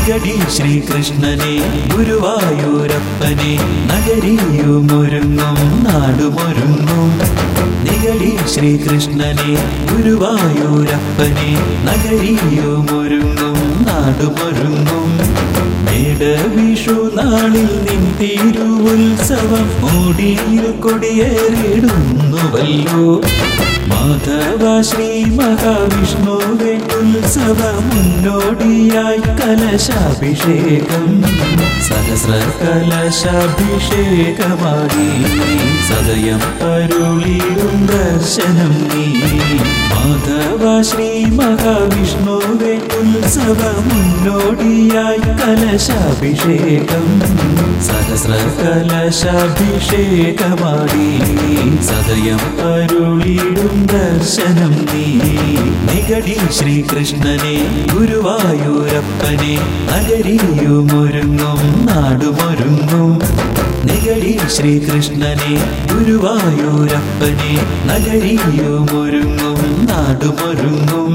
നിഗടി ശ്രീകൃഷ്ണനെ ഗുരുവായൂരപ്പനെ നഗരിയുമൊരുങ്ങും നാടുമൊരുങ്ങും. നിഗടി ശ്രീകൃഷ്ണനെ ഗുരുവായൂരപ്പനെ നഗരിയുമൊരുങ്ങും നാടുമൊരുങ്ങും. മേടവിഷു നാളിൽ നിൻ തിരുവുത്സവം മോടിയിൽ കൊടിയേറിടുന്നുവല്ലോ. മാധവ ശ്രീ മഹാവിഷ്ണുവേ ഉത്സവ മുന്നോടിയായി കലശാഭിഷേകം. സഹസ്ര കലശാഭിഷേകമായി സദയം അരുളിടും ദർശനം നീ. മാധവ ശ്രീ മഹാവിഷ്ണുവേ ഉത്സവ മുന്നോടിയായി കലശാഭിഷേകം. സഹസ്ര കലശാഭിഷേകമായി സദയം അരുളിടും ദർശനം നീ. നിഗടി ശ്രീകൃഷ്ണനെ ഗുരുവായൂരപ്പനെ നഗരിയുമൊരുങ്ങും നാടുമൊരുങ്ങും. നിഗടി ശ്രീകൃഷ്ണനെ ഗുരുവായൂരപ്പനെ നഗരിയുമൊരുങ്ങും നാടുമൊരുങ്ങും.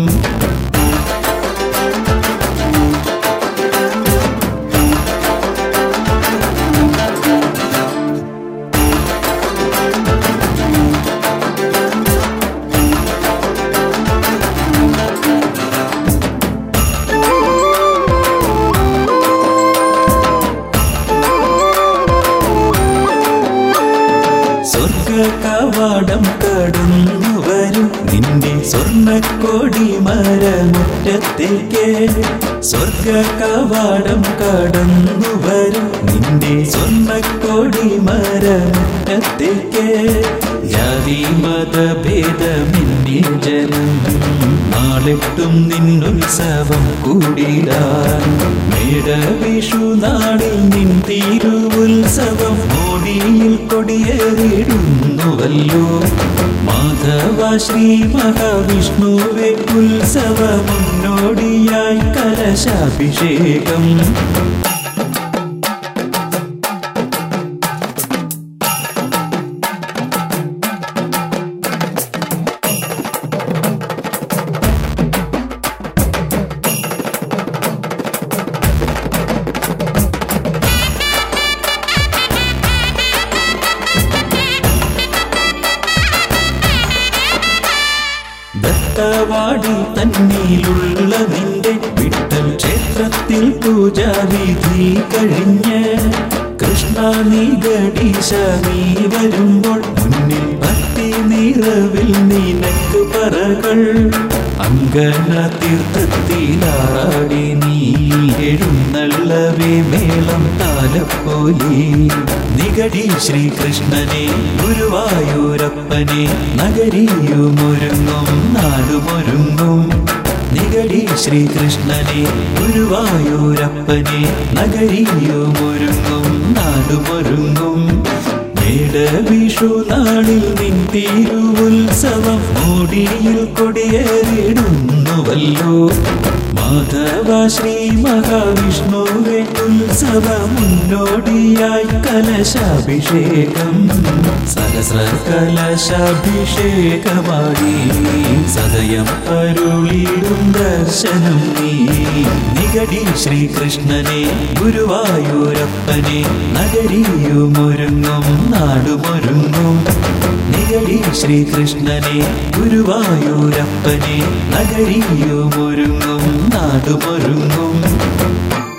കവാടം കടന്നു വരും നിന്റെ സ്വർണ്ണക്കോടി മരമുറ്റത്തേക്ക്. സ്വർഗ കവാടം കടന്നു വരും നിന്റെ സ്വർണ്ണക്കോടി മരമുറ്റത്തേക്ക്. ജാതി മതഭേദമെന്നിൽ ജനം നാളെട്ടും നിന്നുത്സവം കൂടിടാൻ. മേടവിഷു നാളിൽ നിൻ തിരുവുത്സവം മോടിയിൽ കൊടിയേറിടുന്നുവല്ലോ. മാധവ ശ്രീ മഹാവിഷ്ണുവേ ഉത്സവ മുന്നോടിയായി കലശാഭിഷേകം. ദത്തവാടി തന്നിലുള്ള നിന്റെ വിട്ടൽ ക്ഷേത്രത്തിൽ പൂജാവിധി കഴിഞ്ഞ്. കൃഷ്ണ നിഗടീശ നീ വരുമ്പോൾ മുന്നിൽ ഭക്തി നിറവിൽ നിനക്ക് പറകൾ. അങ്കണ തീർത്ഥത്തിലാടി നീ എഴുന്നള്ളവേ മേളം താലപ്പോലി. നിഗടി ശ്രീകൃഷ്ണനെ ഗുരുവായൂരപ്പനെ നഗരിയുമൊരുങ്ങും നാടുമൊരുങ്ങും. നിഗടി ശ്രീകൃഷ്ണനെ ഗുരുവായൂരപ്പനെ നഗരിയുമൊരുങ്ങും നാടുമൊരുങ്ങും. മേടവിഷു നാളിൽ നിൻ തിരുവുത്സവം മോടിയിൽ കൊടിയേറിടുന്നുവല്ലോ. മാധവ ശ്രീ മഹാവിഷ്ണുവേ ഉത്സവ മുന്നോടിയായി കലശാഭിഷേകം. സഹസ്ര കലശാഭിഷേകമായി സദയം അരുളിടും ദർശനം നീ. നിഗടി ശ്രീകൃഷ്ണനെ ഗുരുവായൂരപ്പനെ നഗരിയുമൊരുങ്ങും നാടുമൊരുങ്ങും. നിഗടി ശ്രീകൃഷ്ണനെ ഗുരുവായൂരപ്പനെ നഗരിയുമൊരുങ്ങും നാടുമൊരുങ്ങും.